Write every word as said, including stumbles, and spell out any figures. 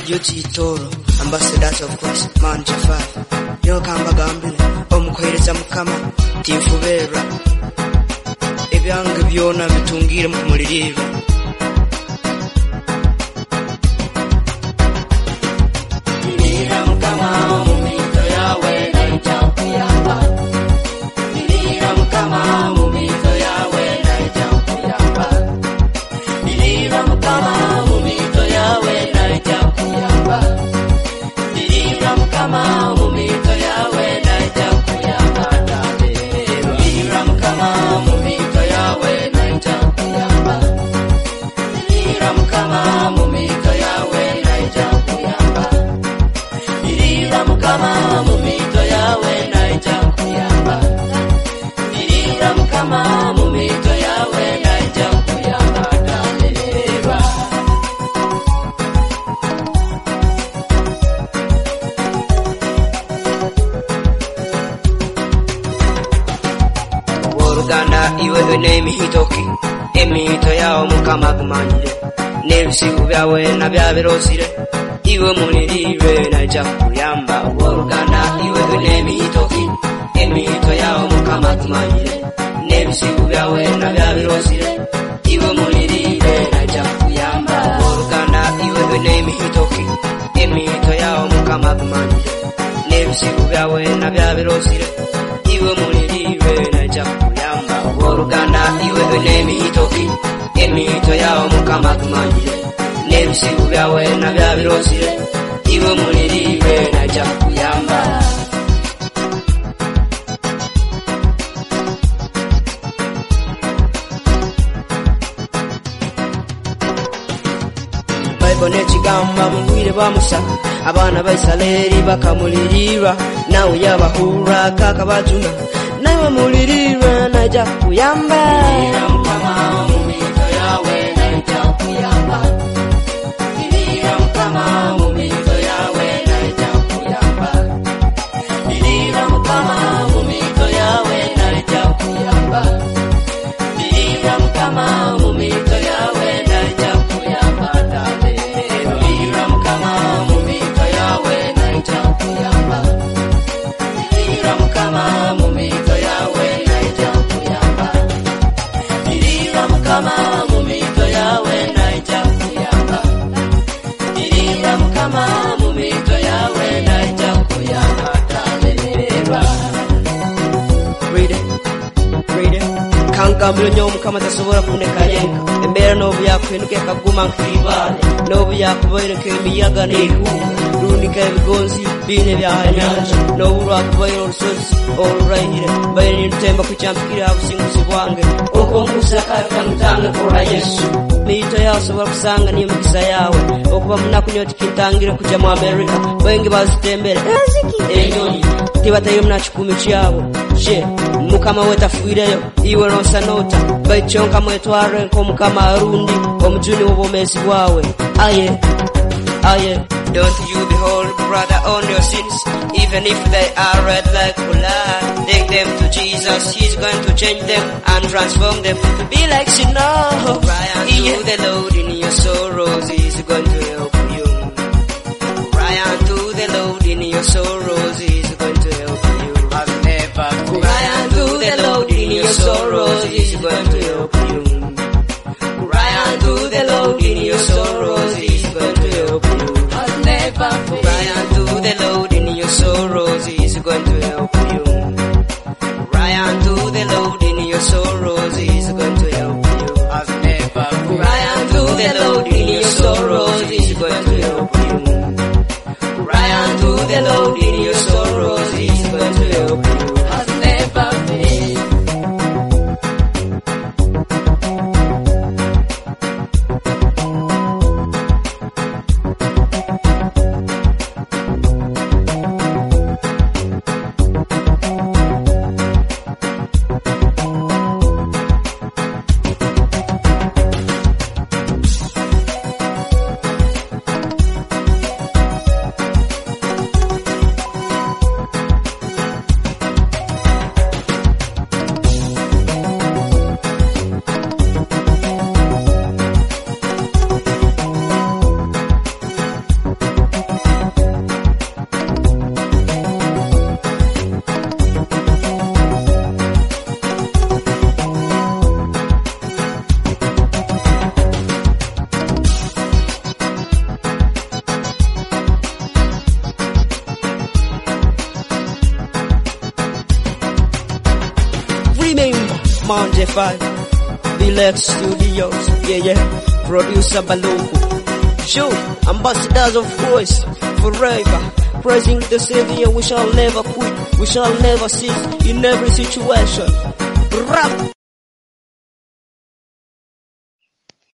Beauty Toro, ambassadors of Christ, man Jafar. Yo kamba gambile, omukohereza mukama, tinfubera. Ebyange byona bitungire mu kumulirira. Nirira mukama mu mito yawe naija kuyamba. Nirira mukama mu mito yawe naija kuyamba. Nirira mukama mu mito yawe naija kuyamba. Nirira mukama mu mito yawe naija kuyamba. Nirira mukama mu mito yawe naija kuyamba. Nirira mukama mu mito yawe naija kuyamba. Nirira mukama mu mito yawe naija kuyamba. Nirira mukama mu mito yawe naija kuyamba. Daleba Woruganda iwe enemi hitoki emito yao mukama kumanyire nebisigu byawe na byabirosire iwe munirire naija kuyamba. Woruganda iwe enemi hitoki emito yao mukama kumanyire nebisigu byawe na byabirosire iwe munirire naija kuyamba. Woruganda iwe enemi hitoki emito yao mukama kumanyire nebisigu byawe na byabirosire iwe munirire naija kuyamba. Woruganda iwe enemi hitoki emito yao mukama kumanyire nebisigu byawe na byabirosire iwe munirire naija kuyamba. Bible chigamba mugwire bamusa abana baisaleri bakamulirira nawe yabahura kakabajuna nawe mulirira naija kuyamba. Nirira mukama mu mito yawe naija kuyamba. Nirira mukama mu mito yawe naija kuyamba. Nirira mukama mu mito yawe naija kuyamba. Nirira mukama mu mito yawe naija kuyamba. Nirira mukama mu mito yawe naija kuyamba. Nirira mukama mu mito yawe naija kuyamba. Nirira mukama mu mito yawe naija kuyamba. Nirira mukama mu mito yawe naija kuyamba. Daleba Read it, read it. Kankambiro nyo mukama tasobora kuneka yenka. Embera nobu yakwenuke kaguma nkibale. Nobu yakubaire kemiyaga n'ihunga. Runika ebigonzi bine bya nyanja. Nobu lwakubaire olusozi olurayire. Baire nirutemba kuchampikira businguzi bwange. Uko Musa kakanutanga kora Yesu. Mito yao sobora kusanga ni mukisa yawe. Okuba munakunyoti kintangire kuja mu America. Wengi bazitembere. Enyonyi tibatayiro mnachikumi kyabo. Je, mukama wetafuireyo iwe nosanota. Baichonka mwetware nko mukama arundi omujuni w'obomezi bwawe. Aye, aye. Don't you behold, brother, on your sins, even if they are red like blood. Take them to Jesus, He's going to change them and transform them to be like snow. Cry unto the Lord in your sorrows, He's going to help you. Cry unto the Lord in your sorrows, He's going to help you. I've never cry unto the Lord in your sorrows, He's going to help you. Cry unto the Lord in your sorrows, He's going to help you. Cry unto the Lord in your sorrows, He's going to help you. Cry unto the Lord in your sorrows, He's going to help you. I've never cry unto the Lord in your sorrows, He's going to help you. Cry unto the Lord in your sorrows, He's going to help you. I've never failed. Mount J five, Bilex Studios, yeah, yeah, producer Baluku. Sure, ambassadors of voice, forever, praising the Savior, we shall never quit, we shall never cease, in every situation. Rap!